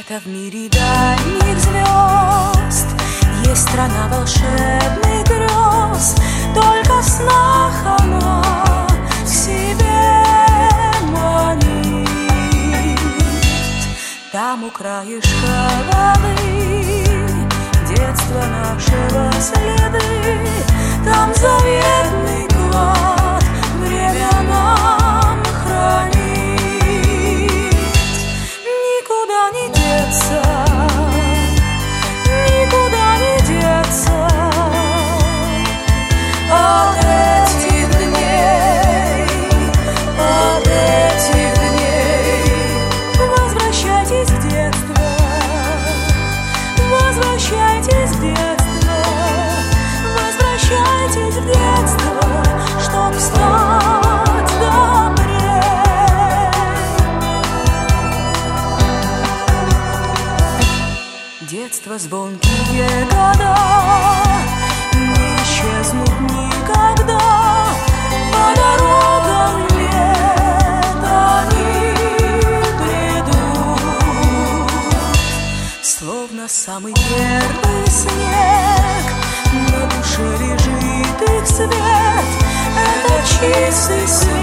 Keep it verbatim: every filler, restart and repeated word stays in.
Где-то в мире дальних звезд есть страна волшебных грез, только в снах она к себе манит. Там у краешка воды детство нашего следы, там заветный клад время нам хранит. Никуда не деться, никуда не деться от этих дней, от этих дней. Возвращайтесь в детство, возвращайтесь в детство, возвращайтесь в детство, чтоб стать добрее. Детство, звонкие года не исчезнут никогда, по дорогам лет они бредут, словно самый первый снег, на душе лежит их свет. Это чистый свет.